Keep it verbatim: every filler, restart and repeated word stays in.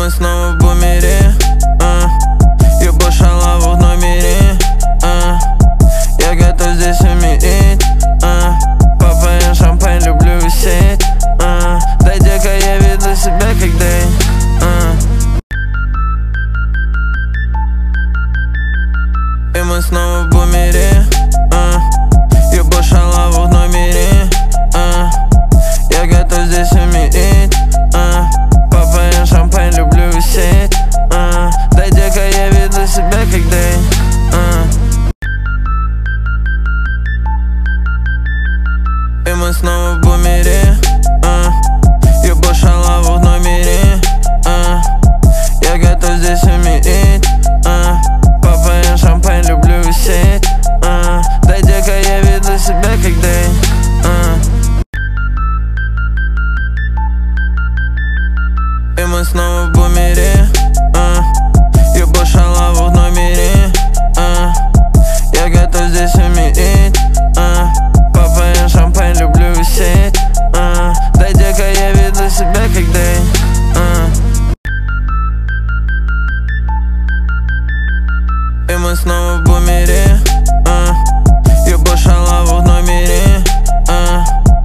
мы снова в бумере, а. Ебу шалаву в номере, а. Я готов здесь умереть, а. Попоем шампань, люблю висеть, а. Дай, дека, я веду себя как Дэй, а. И мы снова в бумере, а. Ебу шалаву в номере, а. Я готов здесь умереть, а. Попоем шампань, люблю висеть, а. Дай, дека, я веду себя как Дэй, а. И мы снова в бумере, а. Ебу шалаву в номере, а. Я готов здесь умереть, а. Попоем шампань, люблю висеть, а. Дай, дека, я веду себя как Дэй, а. И мы снова в бумере, а. Ебу шалаву в номере, а. Я готов здесь умереть, а. Попоем шампань, люблю висеть, а. Дай, дека, я веду себя как Дэй, а. И мы снова в бумере.